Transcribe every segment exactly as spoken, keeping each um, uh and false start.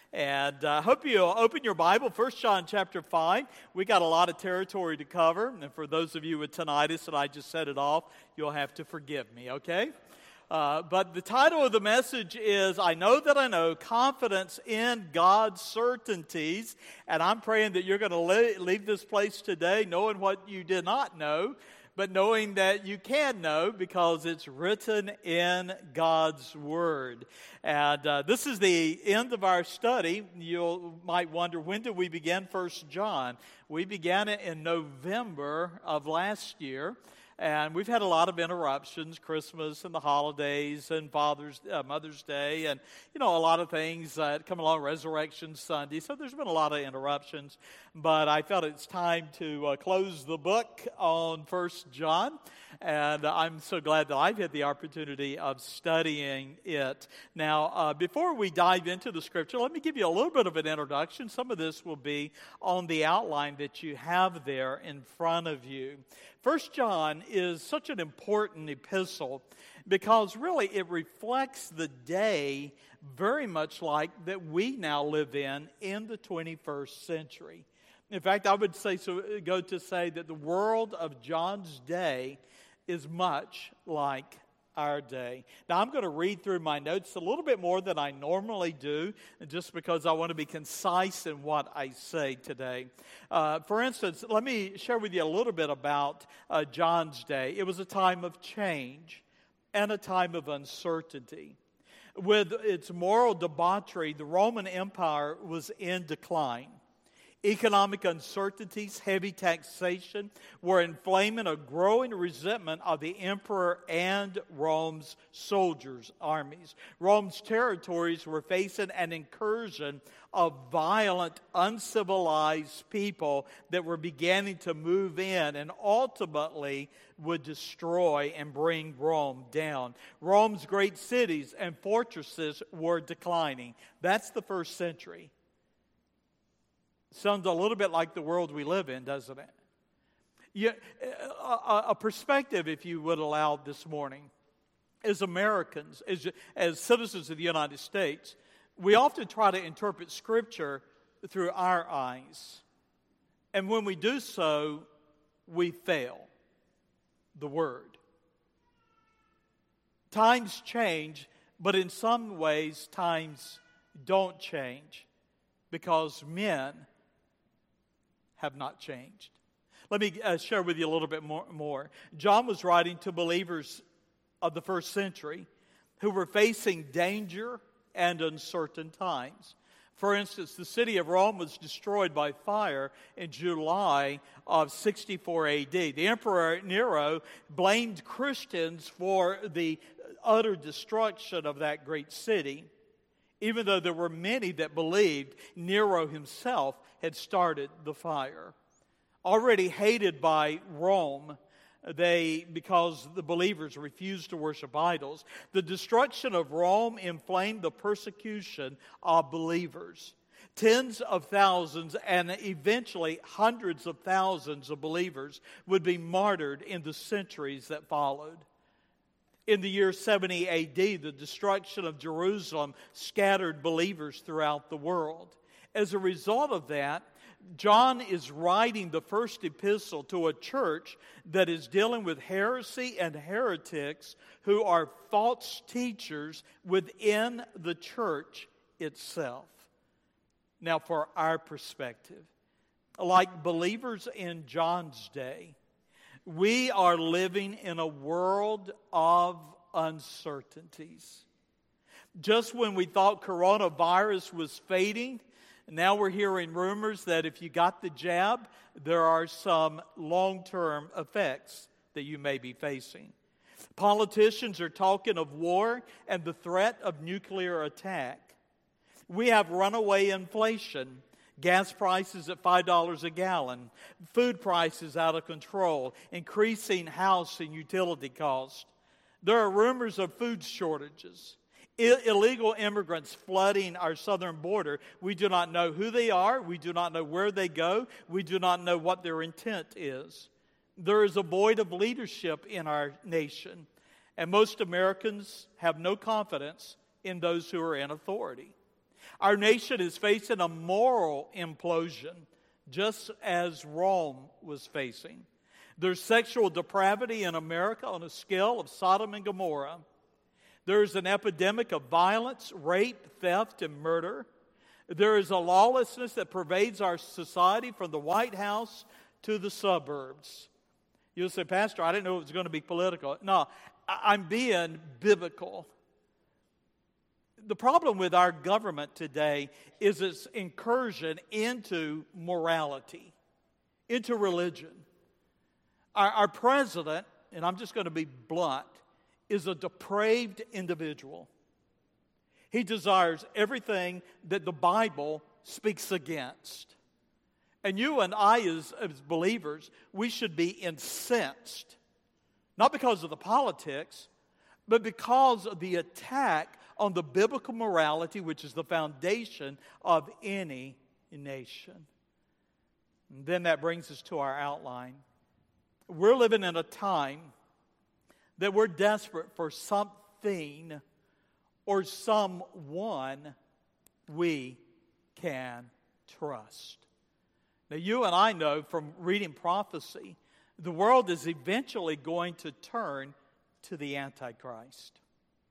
And I uh, hope you'll open your Bible, First John chapter five. We got a lot of territory to cover, and for those of you with tinnitus and I just set it off, you'll have to forgive me, okay? Uh, but the title of the message is, I Know That I Know, Confidence in God's Certainties. And I'm praying that you're going to le- leave this place today knowing what you did not know, but knowing that you can know because it's written in God's Word. And uh, this is the end of our study. You might wonder, when did we begin First John? We began it in November of last year. And we've had a lot of interruptions, Christmas and the holidays and Father's, uh, Mother's Day, and, you know, a lot of things that come along, Resurrection Sunday. So there's been a lot of interruptions. But I felt it's time to uh, close the book on First John. And I'm so glad that I've had the opportunity of studying it. Now, uh, before we dive into the Scripture, let me give you a little bit of an introduction. Some of this will be on the outline that you have there in front of you. First John is such an important epistle because really it reflects the day very much like that we now live in in the twenty-first century. In fact, I would say so go to say that the world of John's day is much like our day. Now, I'm going to read through my notes a little bit more than I normally do, just because I want to be concise in what I say today. Uh, for instance, let me share with you a little bit about uh, John's day. It was a time of change and a time of uncertainty. With its moral debauchery, the Roman Empire was in decline. Economic uncertainties, heavy taxation were inflaming a growing resentment of the emperor and Rome's soldiers' armies. Rome's territories were facing an incursion of violent, uncivilized people that were beginning to move in and ultimately would destroy and bring Rome down. Rome's great cities and fortresses were declining. That's the first century. Sounds a little bit like the world we live in, doesn't it? You, a, a perspective, if you would allow this morning, as Americans, as, as citizens of the United States, we often try to interpret Scripture through our eyes. And when we do so, we fail the Word. Times change, but in some ways, times don't change because men have not changed. Let me uh, share with you a little bit more, more. John was writing to believers of the first century who were facing danger and uncertain times. For instance, the city of Rome was destroyed by fire in July of sixty-four A D. The Emperor Nero blamed Christians for the utter destruction of that great city, even though there were many that believed Nero himself had started the fire. Already hated by Rome, they because the believers refused to worship idols, the destruction of Rome inflamed the persecution of believers. Tens of thousands and eventually hundreds of thousands of believers would be martyred in the centuries that followed. In the year seventy A D, the destruction of Jerusalem scattered believers throughout the world. As a result of that, John is writing the first epistle to a church that is dealing with heresy and heretics who are false teachers within the church itself. Now, for our perspective, like believers in John's day, we are living in a world of uncertainties. Just when we thought coronavirus was fading, now we're hearing rumors that if you got the jab, there are some long-term effects that you may be facing. Politicians are talking of war and the threat of nuclear attack. We have runaway inflation. Gas prices at five dollars a gallon, food prices out of control, increasing house and utility costs. There are rumors of food shortages, I- illegal immigrants flooding our southern border. We do not know who they are. We do not know where they go. We do not know what their intent is. There is a void of leadership in our nation, and most Americans have no confidence in those who are in authority. Our nation is facing a moral implosion, just as Rome was facing. There's sexual depravity in America on a scale of Sodom and Gomorrah. There's an epidemic of violence, rape, theft, and murder. There is a lawlessness that pervades our society from the White House to the suburbs. You'll say, Pastor, I didn't know it was going to be political. No, I'm being biblical. The problem with our government today is its incursion into morality, into religion. Our, our president, and I'm just going to be blunt, is a depraved individual. He desires everything that the Bible speaks against. And you and I, as, as believers, we should be incensed. Not because of the politics, but because of the attack on the biblical morality, which is the foundation of any nation. And then that brings us to our outline. We're living in a time that we're desperate for something or someone we can trust. Now, you and I know from reading prophecy, the world is eventually going to turn to the Antichrist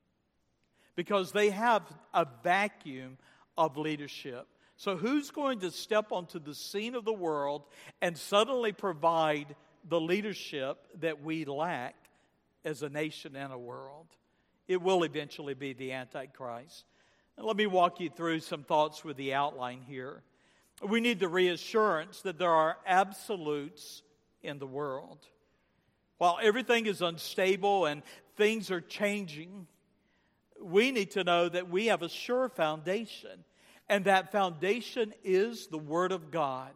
because they have a vacuum of leadership. So who's going to step onto the scene of the world and suddenly provide the leadership that we lack as a nation and a world? It will eventually be the Antichrist. And let me walk you through some thoughts with the outline here. We need the reassurance that there are absolutes in the world. While everything is unstable and things are changing, we need to know that we have a sure foundation. And that foundation is the Word of God.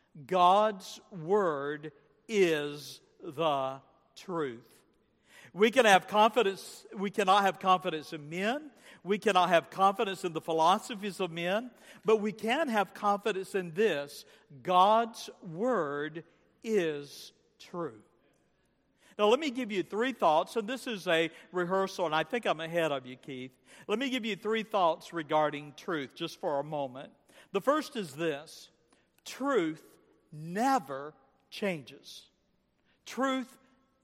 God's Word is the truth. We can have confidence, we cannot have confidence in men. We cannot have confidence in the philosophies of men. But we can have confidence in this: God's Word is true. Now, let me give you three thoughts, and this is a rehearsal, and I think I'm ahead of you, Keith. Let me give you three thoughts regarding truth, just for a moment. The first is this: truth never changes. Truth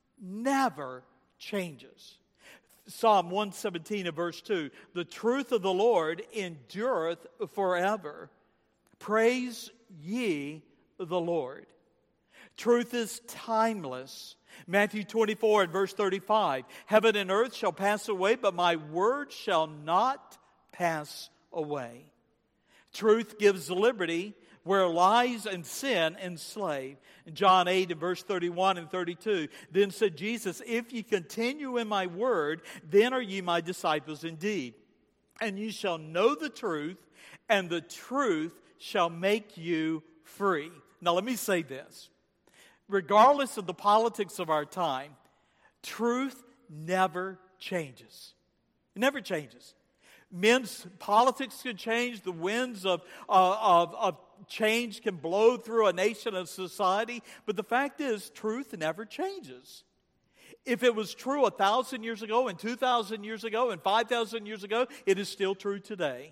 never changes. Psalm one seventeen and verse two, the truth of the Lord endureth forever. Praise ye the Lord. Truth is timeless. Matthew twenty-four and verse thirty-five, heaven and earth shall pass away, but my word shall not pass away. Truth gives liberty where lies and sin enslave. John eight and verse thirty-one and thirty-two, then said Jesus, if ye continue in my word, then are ye my disciples indeed. And you shall know the truth, and the truth shall make you free. Now let me say this. Regardless of the politics of our time, truth never changes. It never changes. Men's politics can change. The winds of, uh, of, of change can blow through a nation and society. But the fact is, truth never changes. If it was true a thousand years ago and two thousand years ago and five thousand years ago, it is still true today.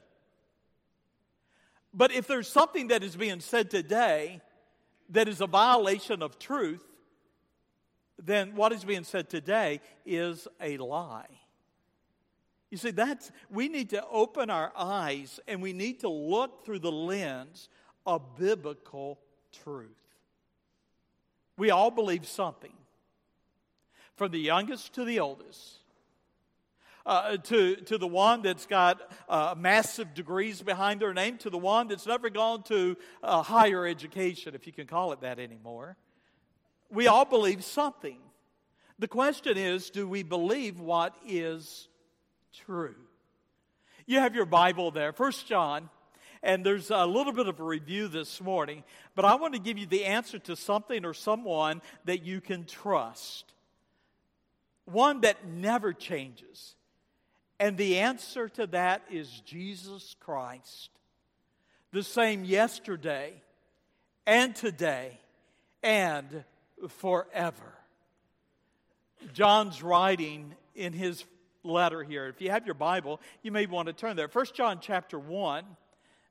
But if there's something that is being said today that is a violation of truth, then what is being said today is a lie. You see, that's, we need to open our eyes and we need to look through the lens of biblical truth. We all believe something, from the youngest to the oldest. Uh, to, to the one that's got uh, massive degrees behind their name, to the one that's never gone to uh, higher education, if you can call it that anymore. We all believe something. The question is, do we believe what is true? You have your Bible there, First John, and there's a little bit of a review this morning, but I want to give you the answer to something or someone that you can trust. One that never changes. And the answer to that is Jesus Christ, the same yesterday and today and forever. John's writing in his letter here. If you have your Bible, you may want to turn there. First John chapter one,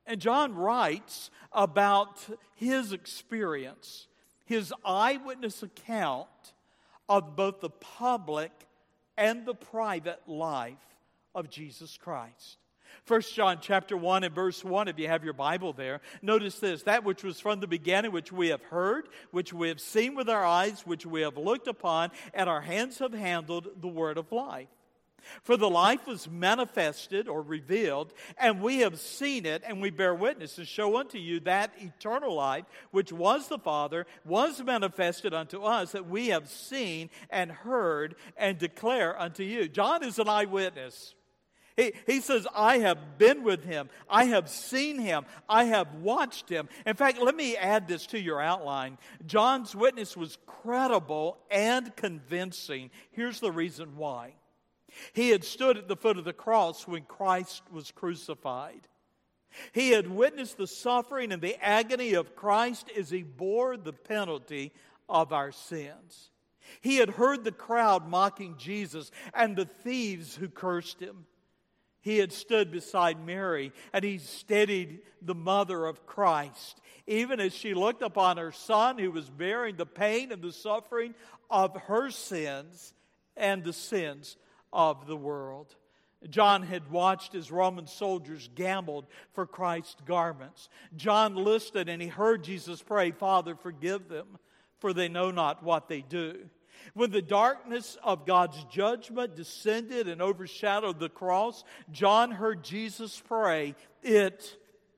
And John writes about his experience, his eyewitness account of both the public and the private life of Jesus Christ. First John chapter one and verse one, if you have your Bible there, notice this: that which was from the beginning, which we have heard, which we have seen with our eyes, which we have looked upon, and our hands have handled the word of life. For the life was manifested or revealed, and we have seen it, and we bear witness to show unto you that eternal life, which was the Father, was manifested unto us, that we have seen and heard and declare unto you. John is an eyewitness. He, he says, I have been with him. I have seen him. I have watched him. In fact, let me add this to your outline. John's witness was credible and convincing. Here's the reason why. He had stood at the foot of the cross when Christ was crucified. He had witnessed the suffering and the agony of Christ as he bore the penalty of our sins. He had heard the crowd mocking Jesus and the thieves who cursed him. He had stood beside Mary, and he steadied the mother of Christ, even as she looked upon her son who was bearing the pain and the suffering of her sins and the sins of the world. John had watched as Roman soldiers gambled for Christ's garments. John listened and he heard Jesus pray, Father, forgive them, for they know not what they do. When the darkness of God's judgment descended and overshadowed the cross, John heard Jesus pray, it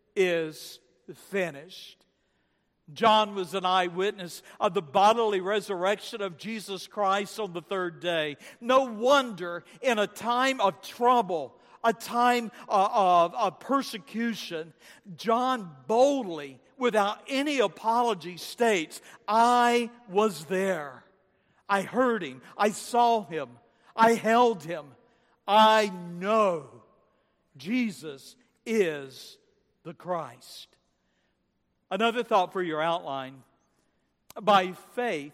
is finished. John was an eyewitness of the bodily resurrection of Jesus Christ on the third day. No wonder in a time of trouble, a time of, of persecution, John boldly, without any apology, states, I was there. I heard him. I saw him. I held him. I know Jesus is the Christ. Another thought for your outline. By faith,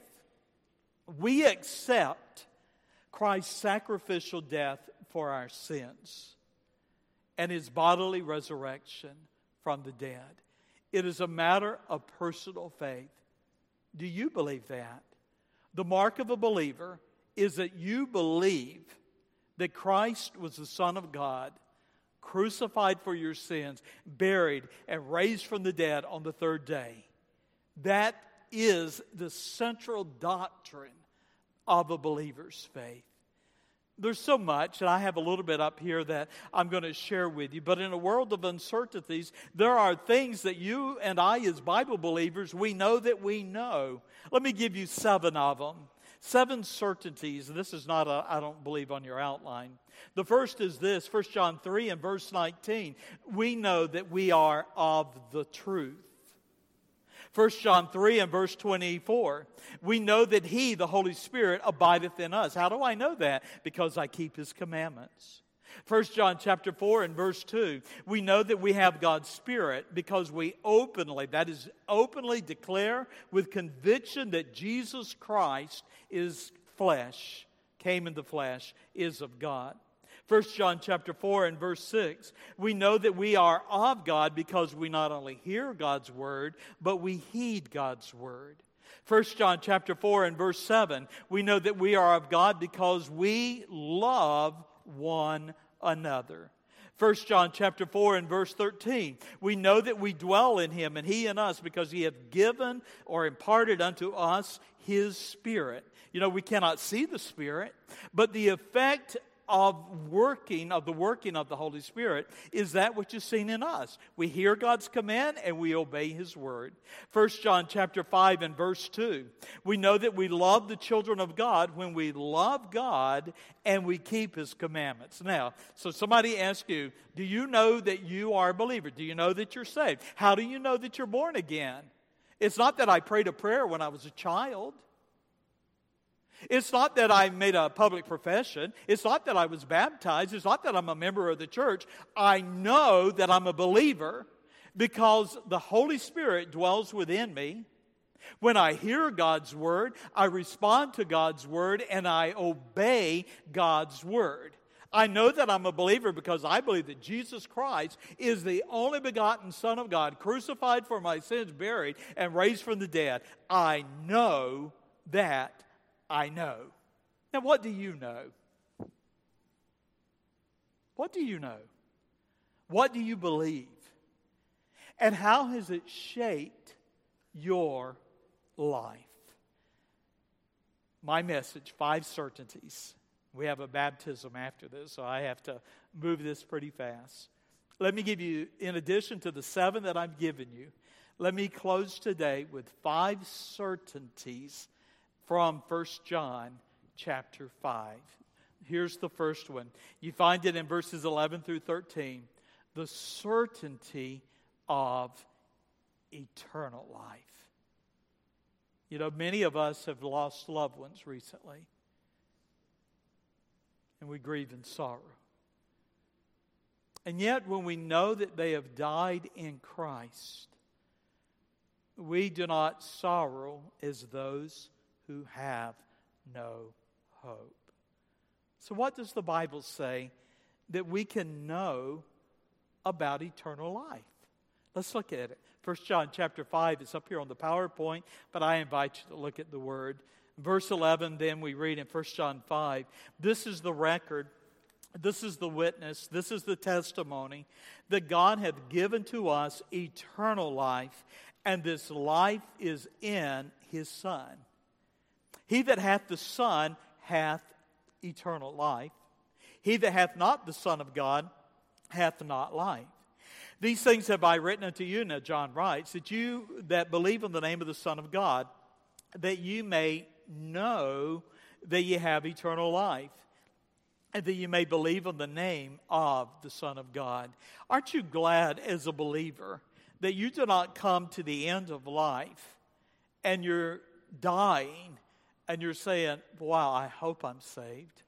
we accept Christ's sacrificial death for our sins and his bodily resurrection from the dead. It is a matter of personal faith. Do you believe that? The mark of a believer is that you believe that Christ was the Son of God, crucified for your sins, buried, and raised from the dead on the third day. That is the central doctrine of a believer's faith. There's so much, and I have a little bit up here that I'm going to share with you, but in a world of uncertainties, there are things that you and I as Bible believers, we know that we know. Let me give you seven of them. Seven certainties. This is not, a, I don't believe, on your outline. The first is this, First John three and verse nineteen. We know that we are of the truth. First John three and verse twenty-four. We know that He, the Holy Spirit, abideth in us. How do I know that? Because I keep His commandments. First John chapter four and verse two. We know that we have God's Spirit because we openly, that is, openly declare with conviction that Jesus Christ is flesh, came in the flesh, is of God. First John chapter four and verse six, we know that we are of God because we not only hear God's word, but we heed God's word. First John chapter four and verse seven, we know that we are of God because we love one another. First John chapter four and verse thirteen, we know that we dwell in Him and He in us because He hath given or imparted unto us His Spirit. You know, we cannot see the Spirit, but the effect of working, of the working of the Holy Spirit is that which is seen in us. We hear God's command and we obey His word. First John chapter five and verse two. We know that we love the children of God when we love God and we keep His commandments. Now, so somebody asks you, do you know that you are a believer? Do you know that you're saved? How do you know that you're born again? It's not that I prayed a prayer when I was a child. It's not that I made a public profession. It's not that I was baptized. It's not that I'm a member of the church. I know that I'm a believer because the Holy Spirit dwells within me. When I hear God's word, I respond to God's word and I obey God's word. I know that I'm a believer because I believe that Jesus Christ is the only begotten Son of God, crucified for my sins, buried, and raised from the dead. I know that I know. Now, what do you know? What do you know? What do you believe? And how has it shaped your life? My message, five certainties. We have a baptism after this, so I have to move this pretty fast. Let me give you, in addition to the seven that I've given you, let me close today with five certainties from First John chapter five. Here's the first one. You find it in verses eleven through thirteen. The certainty of eternal life. You know, many of us have lost loved ones recently, and we grieve in sorrow. And yet, when we know that they have died in Christ, we do not sorrow as those who have no hope. So what does the Bible say that we can know about eternal life? Let's look at it. First John chapter five is up here on the PowerPoint, but I invite you to look at the Word. Verse eleven, then we read in First John five, this is the record, this is the witness, this is the testimony that God hath given to us eternal life, and this life is in His Son. He that hath the Son hath eternal life. He that hath not the Son of God hath not life. These things have I written unto you, now John writes, that you that believe in the name of the Son of God, that you may know that ye have eternal life, and that you may believe in the name of the Son of God. Aren't you glad as a believer that you do not come to the end of life and you're dying and you're saying, wow, I hope I'm saved.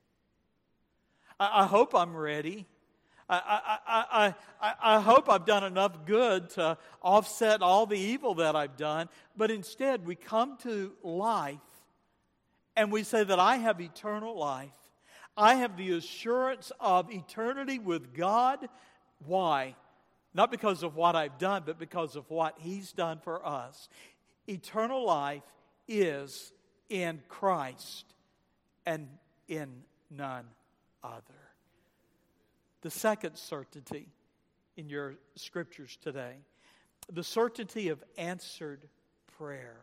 I, I hope I'm ready. I, I, I, I, I hope I've done enough good to offset all the evil that I've done. But instead, we come to life and we say that I have eternal life. I have the assurance of eternity with God. Why? Not because of what I've done, but because of what He's done for us. Eternal life is in Christ and in none other. The second certainty in your scriptures today, the certainty of answered prayer.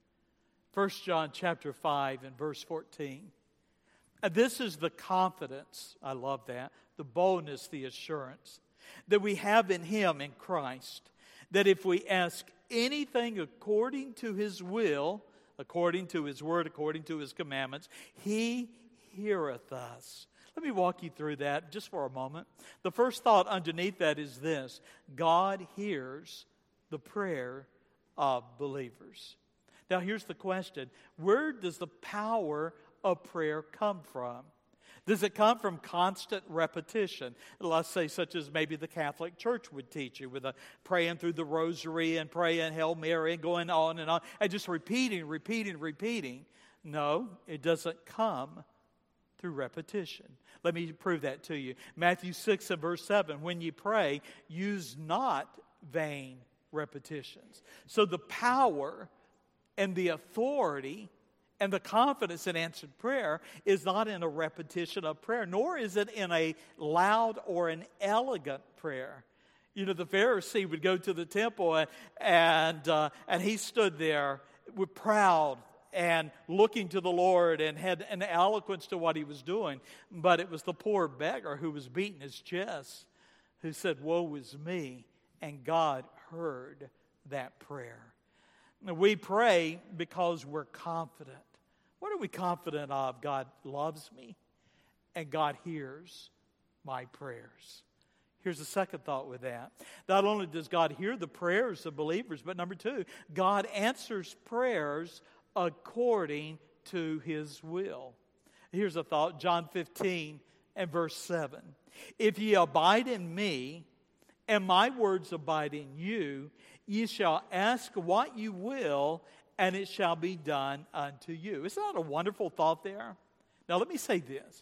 First John chapter five and verse fourteen. And this is the confidence, I love that, the boldness, the assurance that we have in Him, in Christ, that if we ask anything according to His will, according to His word, according to His commandments, He heareth us. Let me walk you through that just for a moment. The first thought underneath that is this: God hears the prayer of believers. Now here's the question: where does the power of prayer come from? Does it come from constant repetition? Let's say such as maybe the Catholic Church would teach you, with a praying through the rosary and praying Hail Mary and going on and on and just repeating, repeating, repeating. No, it doesn't come through repetition. Let me prove that to you. Matthew six and verse seven, when you pray, use not vain repetitions. So the power and the authority and the confidence in answered prayer is not in a repetition of prayer, nor is it in a loud or an elegant prayer. You know, the Pharisee would go to the temple and and, uh, and he stood there with proud and looking to the Lord and had an eloquence to what he was doing. But it was the poor beggar who was beating his chest who said, "Woe is me," and God heard that prayer. Now, we pray because we're confident. What are we confident of? God loves me and God hears my prayers. Here's the second thought with that. Not only does God hear the prayers of believers, but number two, God answers prayers according to His will. Here's a thought, John fifteen and verse seven. If ye abide in me, and my words abide in you, ye shall ask what you will, and it shall be done unto you. Isn't that a wonderful thought there? Now let me say this.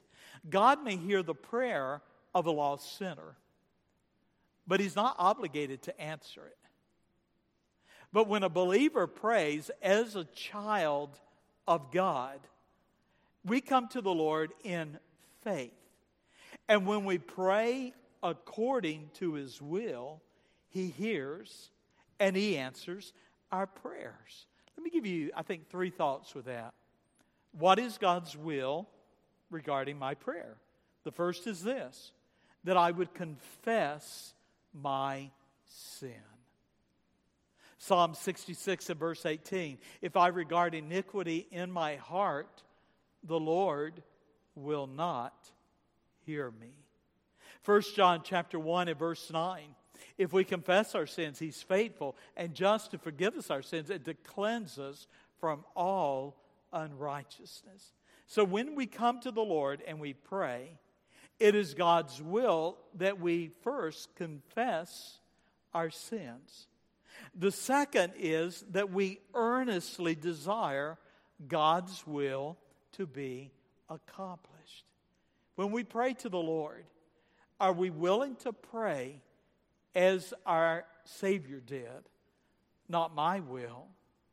God may hear the prayer of a lost sinner, but He's not obligated to answer it. But when a believer prays as a child of God, we come to the Lord in faith. And when we pray according to His will, He hears and He answers our prayers. Let me give you, I think, three thoughts with that. What is God's will regarding my prayer? The first is this, that I would confess my sin. Psalm sixty-six and verse eighteen, if I regard iniquity in my heart, the Lord will not hear me. First John chapter one and verse nine, if we confess our sins, He's faithful and just to forgive us our sins and to cleanse us from all unrighteousness. So when we come to the Lord and we pray, it is God's will that we first confess our sins. The second is that we earnestly desire God's will to be accomplished. When we pray to the Lord, are we willing to pray as our Savior did? Not my will,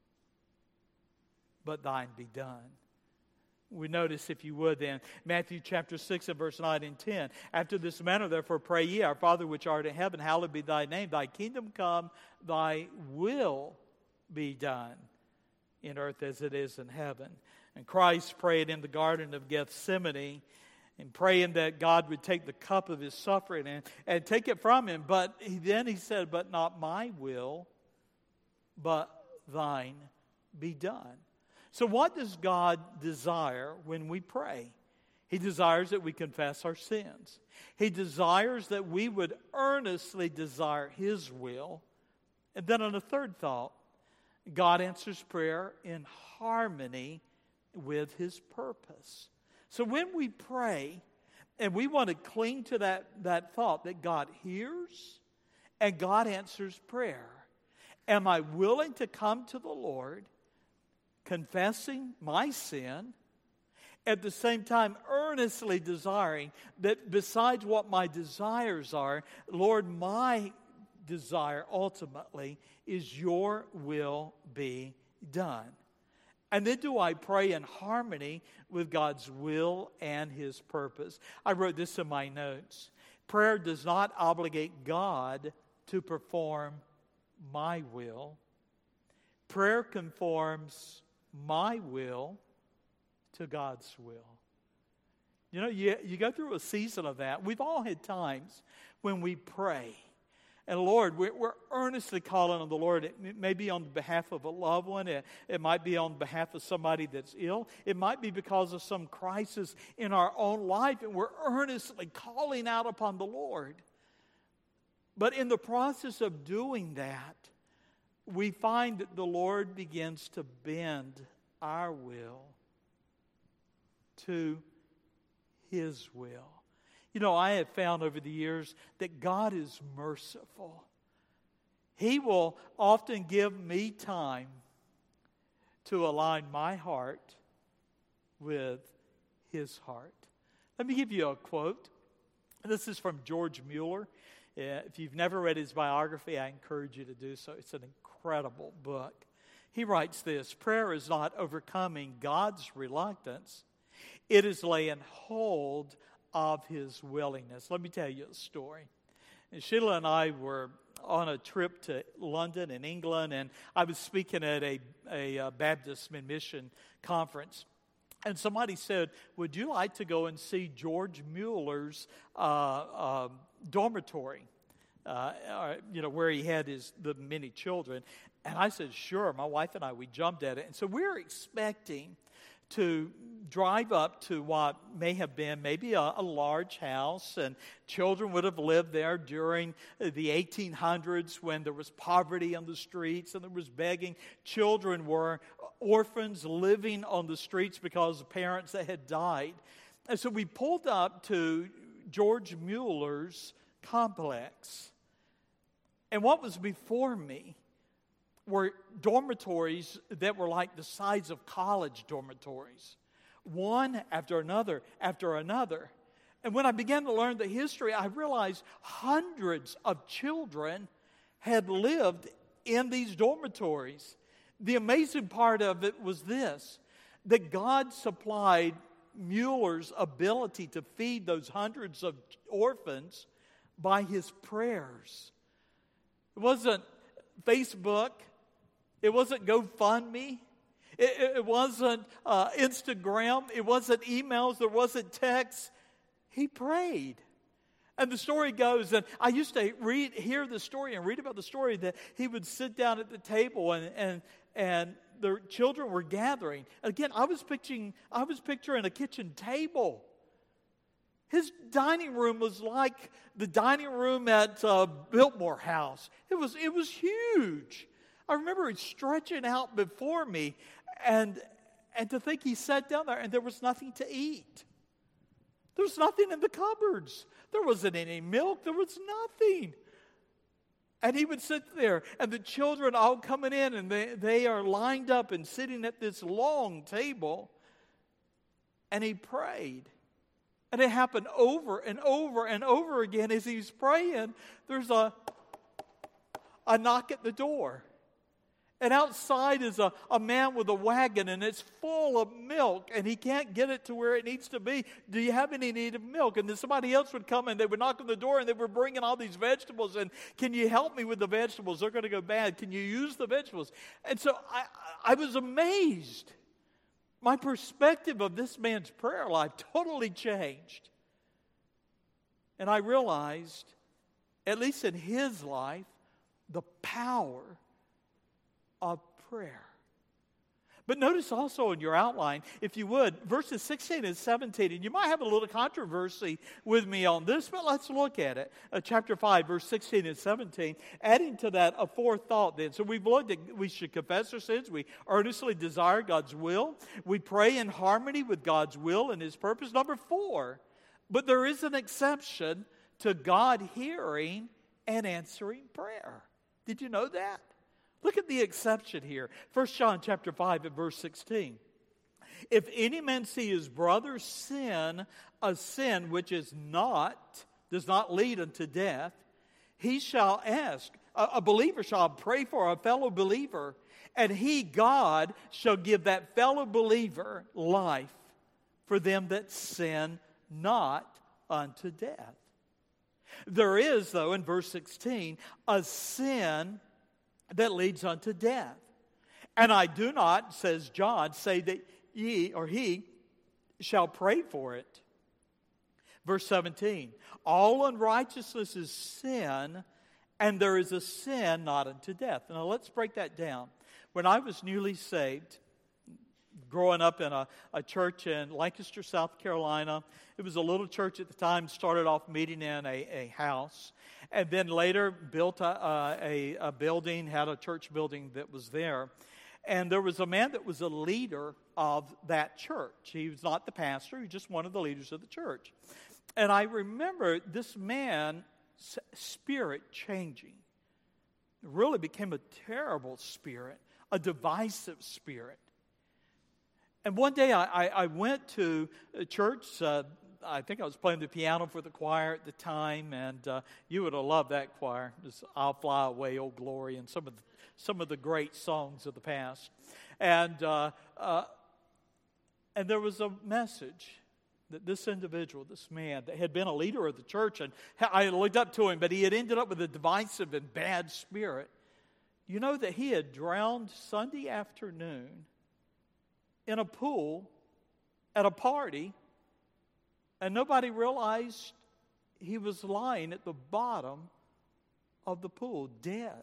but thine be done. We notice, if you would then, Matthew chapter six and verse nine and ten. After this manner, therefore, pray ye, our Father which art in heaven, hallowed be thy name. Thy kingdom come, thy will be done in earth as it is in heaven. And Christ prayed in the Garden of Gethsemane, and praying that God would take the cup of His suffering and, and take it from Him. But he, then He said, but not my will, but thine be done. So what does God desire when we pray? He desires that we confess our sins. He desires that we would earnestly desire His will. And then on a third thought, God answers prayer in harmony with His purpose. So when we pray, and we want to cling to that, that thought that God hears and God answers prayer, am I willing to come to the Lord confessing my sin, at the same time earnestly desiring that besides what my desires are, Lord, my desire ultimately is your will be done. And then do I pray in harmony with God's will and His purpose? I wrote this in my notes. Prayer does not obligate God to perform my will. Prayer conforms my will to God's will. You know, you, you go through a season of that. We've all had times when we pray. And Lord, we're, we're earnestly calling on the Lord. It may be on behalf of a loved one. It, it might be on behalf of somebody that's ill. It might be because of some crisis in our own life. And we're earnestly calling out upon the Lord. But in the process of doing that, we find that the Lord begins to bend our will to His will. You know, I have found over the years that God is merciful. He will often give me time to align my heart with His heart. Let me give you a quote. This is from George Mueller. Uh, if you've never read his biography, I encourage you to do so. It's an incredible book. He writes this: prayer is not overcoming God's reluctance. It is laying hold of His willingness. Let me tell you a story. And Sheila and I were on a trip to London in England, and I was speaking at a, a, a Baptist mission conference. And somebody said, would you like to go and see George Mueller's uh, uh, dormitory, uh, you know, where he had his the many children? And I said, sure. My wife and I, we jumped at it. And so we were expecting to drive up to what may have been maybe a, a large house, and children would have lived there during the eighteen hundreds when there was poverty on the streets and there was begging. Children were orphans living on the streets because of parents that had died. And so we pulled up to George Mueller's complex. And what was before me were dormitories that were like the size of college dormitories. One after another after another. And when I began to learn the history, I realized hundreds of children had lived in these dormitories. The amazing part of it was this, that God supplied Mueller's ability to feed those hundreds of orphans by his prayers. It wasn't Facebook. It wasn't GoFundMe. It, it wasn't uh, Instagram. It wasn't emails. There wasn't texts. He prayed. And the story goes, and I used to read, hear the story and read about the story that he would sit down at the table and and and the children were gathering. Again, I was picturing, I was picturing a kitchen table. His dining room was like the dining room at uh, Biltmore House. It was it was huge. I remember it stretching out before me, and and to think he sat down there and there was nothing to eat. There was nothing in the cupboards. There wasn't any milk. There was nothing. And he would sit there, and the children all coming in, and they, they are lined up and sitting at this long table. And he prayed. And it happened over and over and over again. As he's praying, there's a, a knock at the door. And outside is a, a man with a wagon, and it's full of milk, and he can't get it to where it needs to be. Do you have any need of milk? And then somebody else would come, and they would knock on the door, and they were bringing all these vegetables, and can you help me with the vegetables? They're going to go bad. Can you use the vegetables? And so I, I was amazed. My perspective of this man's prayer life totally changed. And I realized, at least in his life, the power of prayer. But notice also in your outline, if you would, verses sixteen and seventeen, and you might have a little controversy with me on this, but let's look at it. Uh, chapter five, verse sixteen and seventeen, adding to that a fourth thought then. So we've looked at, we should confess our sins, we earnestly desire God's will, we pray in harmony with God's will and His purpose. Number four, but there is an exception to God hearing and answering prayer. Did you know that? Look at the exception here. First John chapter five and verse sixteen. If any man see his brother sin, a sin which is not, does not lead unto death, he shall ask, a, a believer shall pray for a fellow believer, and he, God, shall give that fellow believer life for them that sin not unto death. There is, though, in verse sixteen, a sin that leads unto death. And I do not, says John, say that ye or he shall pray for it. Verse seventeen, all unrighteousness is sin, and there is a sin not unto death. Now let's break that down. When I was newly saved, growing up in a, a church in Lancaster, South Carolina, it was a little church at the time, started off meeting in a, a house, and then later built a, a, a building, had a church building that was there. And there was a man that was a leader of that church. He was not the pastor, he was just one of the leaders of the church. And I remember this man's spirit changing. It really became a terrible spirit, a divisive spirit. And one day I, I, I went to a church. Uh, I think I was playing the piano for the choir at the time, and uh, you would have loved that choir. Just "I'll Fly Away, Old Glory," and some of the, some of the great songs of the past. And uh, uh, and there was a message that this individual, this man, that had been a leader of the church, and I looked up to him, but he had ended up with a divisive and bad spirit. You know that he had drowned Sunday afternoon in a pool at a party, and nobody realized he was lying at the bottom of the pool, dead.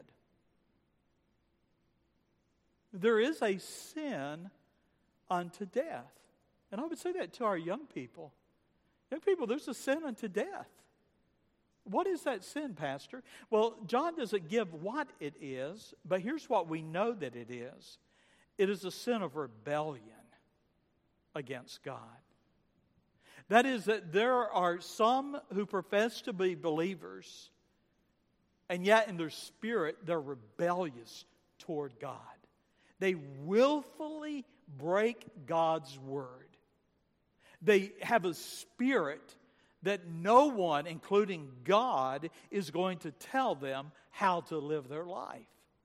There is a sin unto death. And I would say that to our young people. Young people, there's a sin unto death. What is that sin, Pastor? Well, John doesn't give what it is, but here's what we know that it is. It is a sin of rebellion against God. That is, that there are some who profess to be believers, and yet in their spirit they're rebellious toward God. They willfully break God's word. They have a spirit that no one, including God, is going to tell them how to live their life.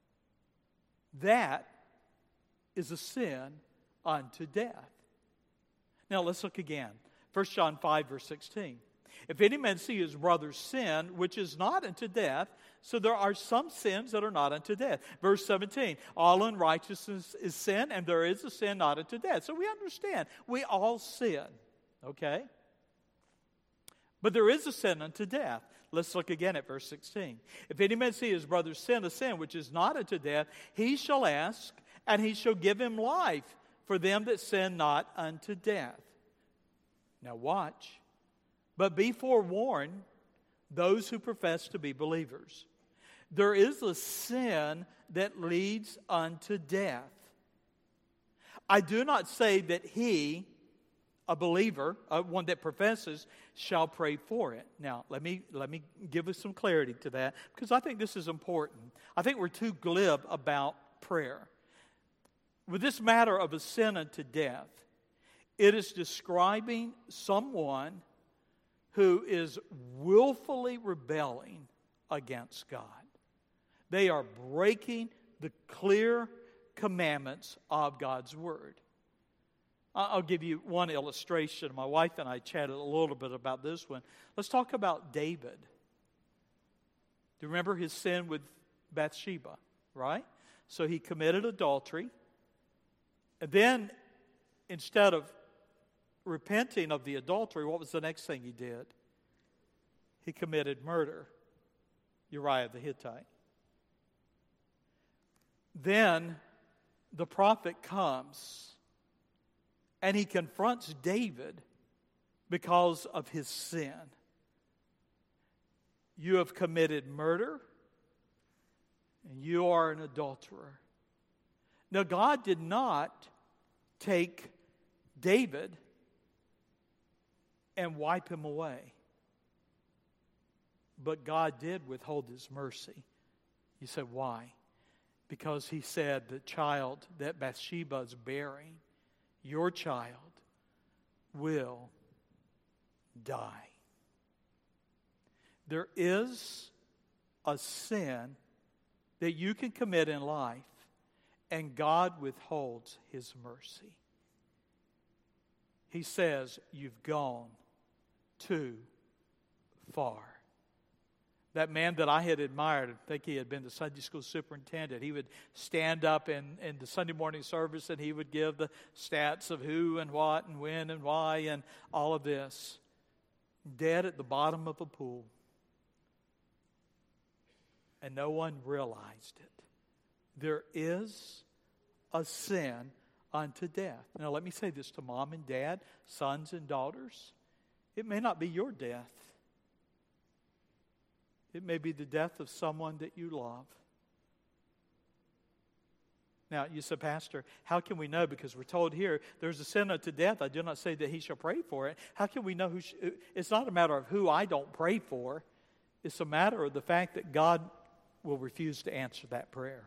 That is a sin unto death. Now let's look again. First John five, verse sixteen. If any man see his brother sin, which is not unto death, so there are some sins that are not unto death. Verse seventeen, all unrighteousness is sin, and there is a sin not unto death. So we understand, we all sin, okay? But there is a sin unto death. Let's look again at verse sixteen. If any man see his brother sin a sin which is not unto death, he shall ask, and he shall give him life for them that sin not unto death. Now watch. But be forewarned, those who profess to be believers. There is a sin that leads unto death. I do not say that he, a believer, uh, one that professes, shall pray for it. Now, let me let me give us some clarity to that, because I think this is important. I think we're too glib about prayer. With this matter of a sin unto death, it is describing someone who is willfully rebelling against God. They are breaking the clear commandments of God's Word. I'll give you one illustration. My wife and I chatted a little bit about this one. Let's talk about David. Do you remember his sin with Bathsheba, right? So he committed adultery. And then, instead of repenting of the adultery, what was the next thing he did? He committed murder. Uriah the Hittite. Then the prophet comes and he confronts David because of his sin. You have committed murder and you are an adulterer. Now, God did not take David and wipe him away. But God did withhold his mercy. You said, why? Because he said, the child that Bathsheba is bearing, your child, will die. There is a sin that you can commit in life, and God withholds his mercy. He says, you've gone too far. That man that I had admired, I think he had been the Sunday school superintendent, he would stand up in, in the Sunday morning service and he would give the stats of who and what and when and why and all of this. Dead at the bottom of a pool. And no one realized it. There is a sin unto death. Now let me say this to mom and dad, sons and daughters. It may not be your death. It may be the death of someone that you love. Now, you said, Pastor, how can we know? Because we're told here, there's a sin unto death. I do not say that he shall pray for it. How can we know who? Sh- it's not a matter of who I don't pray for. It's a matter of the fact that God will refuse to answer that prayer.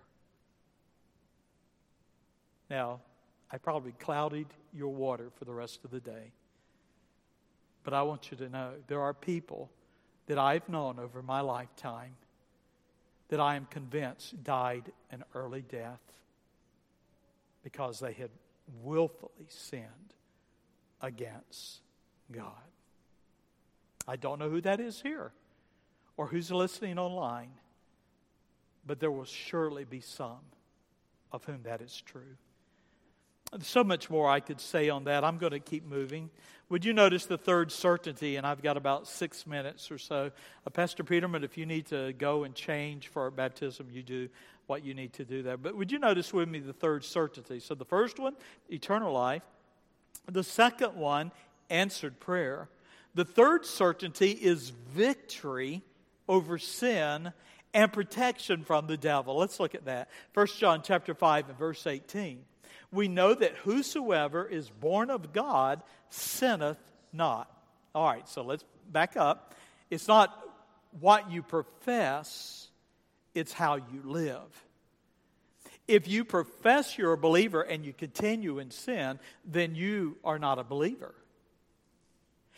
Now, I probably clouded your water for the rest of the day. But I want you to know, there are people that I've known over my lifetime that I am convinced died an early death because they had willfully sinned against God. I don't know who that is here or who's listening online, but there will surely be some of whom that is true. There's so much more I could say on that. I'm going to keep moving. Would you notice the third certainty? And I've got about six minutes or so. Uh, Pastor Peterman, if you need to go and change for our baptism, you do what you need to do there. But would you notice with me the third certainty? So the first one, eternal life. The second one, answered prayer. The third certainty is victory over sin and protection from the devil. Let's look at that. First John chapter five and verse eighteen. We know that whosoever is born of God sinneth not. All right, so let's back up. It's not what you profess, it's how you live. If you profess you're a believer and you continue in sin, then you are not a believer.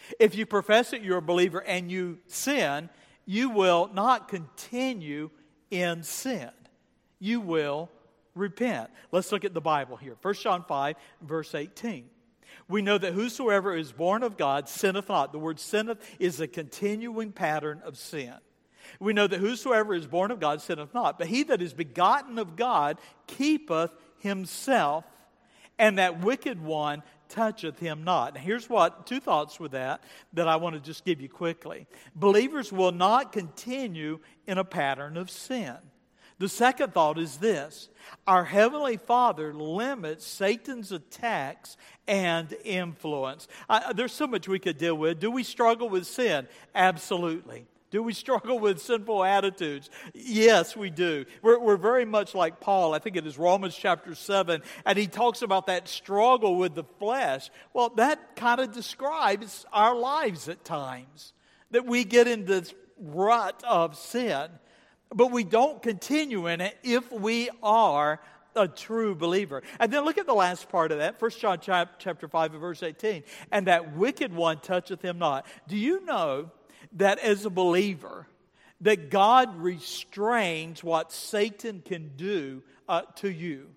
If you profess that you're a believer and you sin, you will not continue in sin. You will repent. Let's look at the Bible here. First John five, verse eighteen. We know that whosoever is born of God sinneth not. The word sinneth is a continuing pattern of sin. We know that whosoever is born of God sinneth not. But he that is begotten of God keepeth himself, and that wicked one toucheth him not. Now here's what, two thoughts with that, that I want to just give you quickly. Believers will not continue in a pattern of sin. The second thought is this: our Heavenly Father limits Satan's attacks and influence. I, there's so much we could deal with. Do we struggle with sin? Absolutely. Do we struggle with sinful attitudes? Yes, we do. We're, we're very much like Paul. I think it is Romans chapter seven, and he talks about that struggle with the flesh. Well, that kind of describes our lives at times, that we get in this rut of sin. But we don't continue in it if we are a true believer. And then look at the last part of that, First John chapter five and verse eighteen. And that wicked one toucheth him not. Do you know that as a believer, that God restrains what Satan can do uh, to you?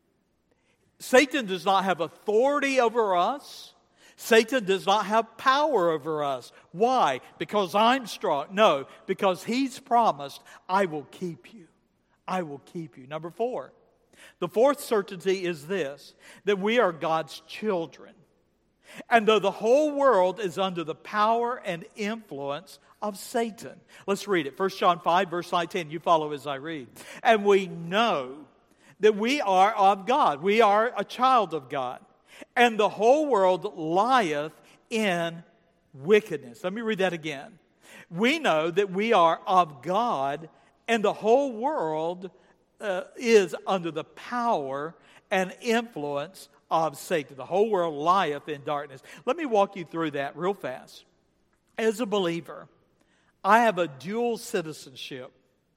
Satan does not have authority over us. Satan does not have power over us. Why? Because I'm strong? No, because he's promised, I will keep you. I will keep you. Number four, the fourth certainty is this: that we are God's children. And though the whole world is under the power and influence of Satan. Let's read it. First John five, verse nineteen. You follow as I read. And we know that we are of God. We are a child of God. And the whole world lieth in wickedness. Let me read that again. We know that we are of God, and the whole world uh, is under the power and influence of Satan. The whole world lieth in darkness. Let me walk you through that real fast. As a believer, I have a dual citizenship.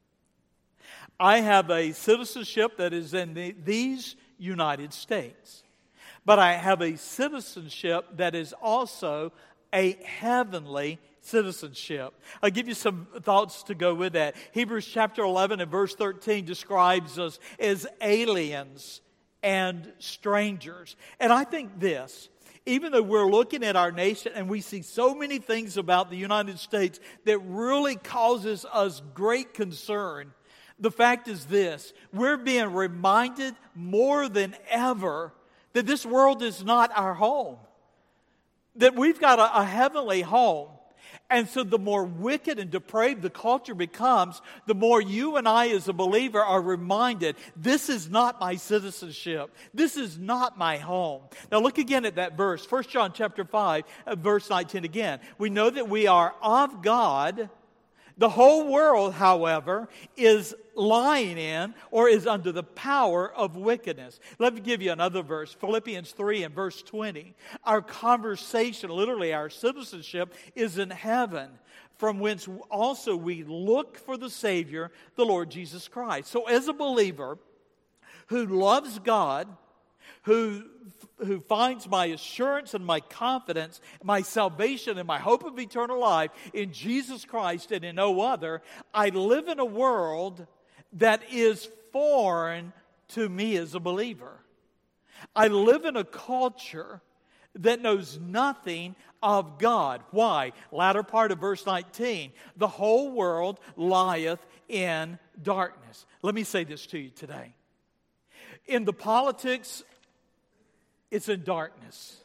I have a citizenship that is in the, these United States. But I have a citizenship that is also a heavenly citizenship. I'll give you some thoughts to go with that. Hebrews chapter eleven and verse thirteen describes us as aliens and strangers. And I think this: even though we're looking at our nation and we see so many things about the United States that really causes us great concern, the fact is this: we're being reminded more than ever that this world is not our home. That we've got a, a heavenly home. And so the more wicked and depraved the culture becomes, the more you and I as a believer are reminded, this is not my citizenship. This is not my home. Now look again at that verse. First John chapter five, verse nineteen again. We know that we are of God. The whole world, however, is lying in or is under the power of wickedness. Let me give you another verse, Philippians three and verse twenty. Our conversation, literally our citizenship, is in heaven, from whence also we look for the Savior, the Lord Jesus Christ. So as a believer who loves God, who who finds my assurance and my confidence, my salvation and my hope of eternal life in Jesus Christ and in no other, I live in a world that is foreign to me as a believer. I live in a culture that knows nothing of God. Why? Latter part of verse nineteen. The whole world lieth in darkness. Let me say this to you today. In the politics, it's in darkness.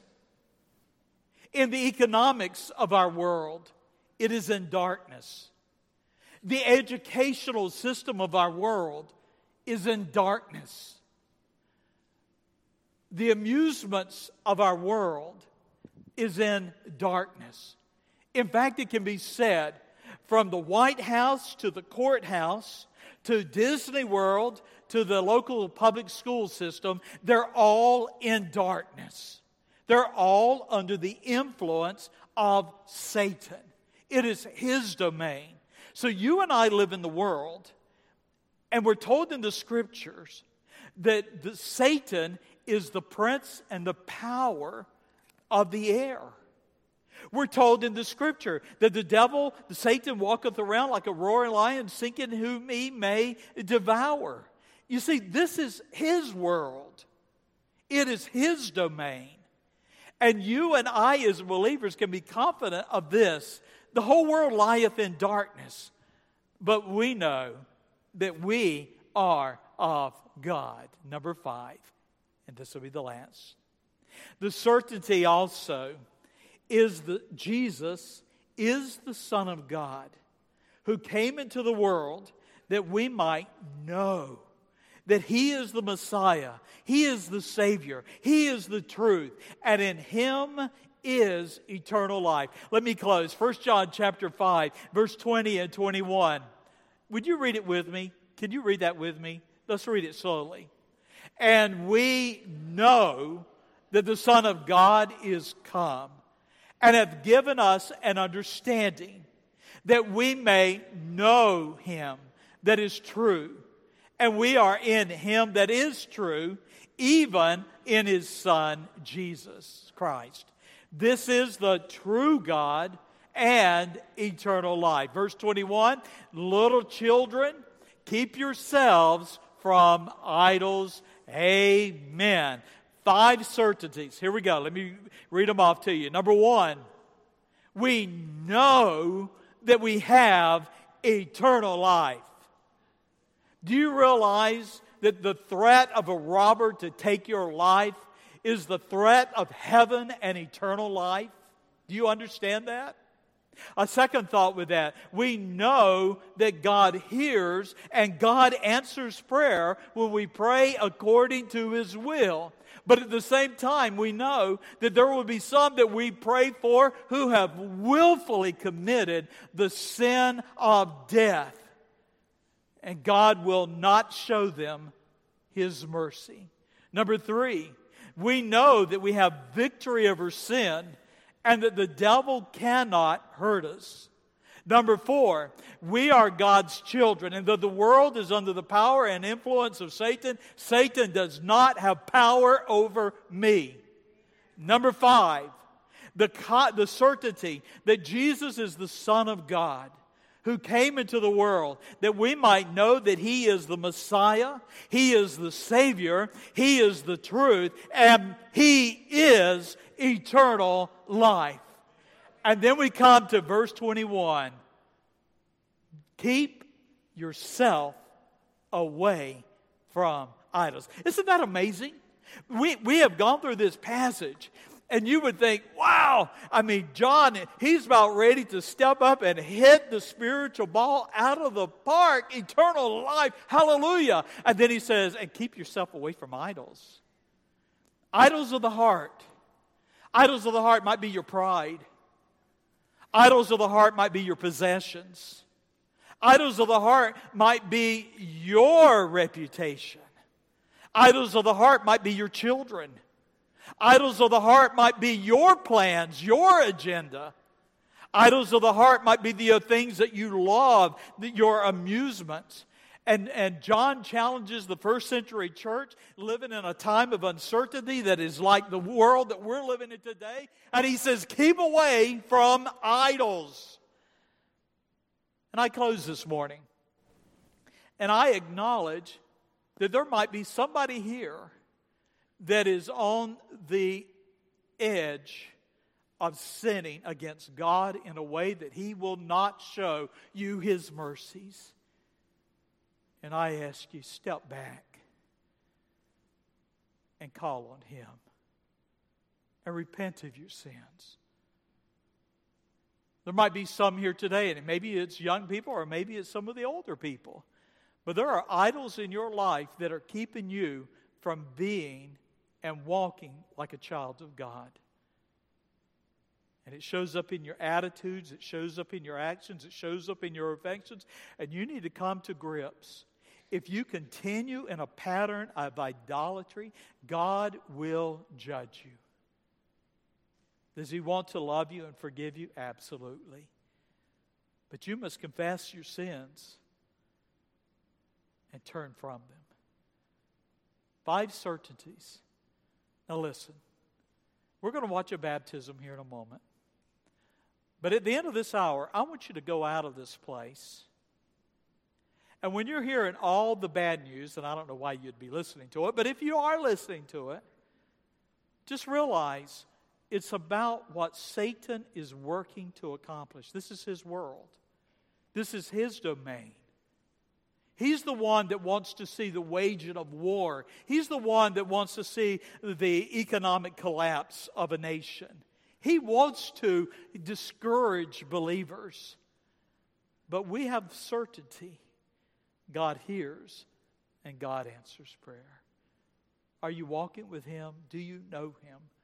In the economics of our world, it is in darkness. The educational system of our world is in darkness. The amusements of our world is in darkness. In fact, it can be said, from the White House to the courthouse to Disney World to the local public school system, they're all in darkness. They're all under the influence of Satan. It is his domain. So you and I live in the world, and we're told in the Scriptures that the Satan is the prince and the power of the air. We're told in the Scripture that the devil, the Satan, walketh around like a roaring lion, seeking whom he may devour. You see, this is his world. It is his domain. And you and I as believers can be confident of this. The whole world lieth in darkness, but we know that we are of God. Number five, and this will be the last. The certainty also is that Jesus is the Son of God who came into the world that we might know that He is the Messiah, He is the Savior, He is the truth, and in Him is eternal life. Let me close. First John chapter five, verse twenty and twenty-one. Would you read it with me? Can you read that with me? Let's read it slowly. And we know that the Son of God is come, and hath given us an understanding, that we may know Him that is true. And we are in Him that is true, even in His Son, Jesus Christ. This is the true God and eternal life. Verse twenty-one, little children, keep yourselves from idols. Amen. Five certainties. Here we go. Let me read them off to you. Number one, we know that we have eternal life. Do you realize that the threat of a robber to take your life is the threat of heaven and eternal life? Do you understand that? A second thought with that, we know that God hears and God answers prayer when we pray according to His will. But at the same time, we know that there will be some that we pray for who have willfully committed the sin of death. And God will not show them His mercy. Number three, we know that we have victory over sin and that the devil cannot hurt us. Number four, we are God's children, and though the world is under the power and influence of Satan, Satan does not have power over me. Number five, the, co- the certainty that Jesus is the Son of God, who came into the world that we might know that He is the Messiah, He is the Savior, He is the truth, and He is eternal life. And then we come to verse twenty-one. Keep yourself away from idols. Isn't that amazing? We, we have gone through this passage, and you would think, wow, I mean, John, he's about ready to step up and hit the spiritual ball out of the park, eternal life, hallelujah. And then he says, and keep yourself away from idols. Idols of the heart. Idols of the heart might be your pride. Idols of the heart might be your possessions. Idols of the heart might be your reputation. Idols of the heart might be your children. Idols of the heart might be your plans, your agenda. Idols of the heart might be the things that you love, your amusements. And, and John challenges the first century church living in a time of uncertainty that is like the world that we're living in today. And he says, keep away from idols. And I close this morning. And I acknowledge that there might be somebody here that is on the edge of sinning against God in a way that He will not show you His mercies. And I ask you, step back and call on Him and repent of your sins. There might be some here today, and maybe it's young people or maybe it's some of the older people. But there are idols in your life that are keeping you from being and walking like a child of God. And it shows up in your attitudes, it shows up in your actions, it shows up in your affections, and you need to come to grips. If you continue in a pattern of idolatry, God will judge you. Does He want to love you and forgive you? Absolutely. But you must confess your sins and turn from them. Five certainties. Now listen, we're going to watch a baptism here in a moment. But at the end of this hour, I want you to go out of this place. And when you're hearing all the bad news, and I don't know why you'd be listening to it, but if you are listening to it, just realize it's about what Satan is working to accomplish. This is his world. This is his domain. He's the one that wants to see the waging of war. He's the one that wants to see the economic collapse of a nation. He wants to discourage believers. But we have certainty. God hears and God answers prayer. Are you walking with Him? Do you know Him?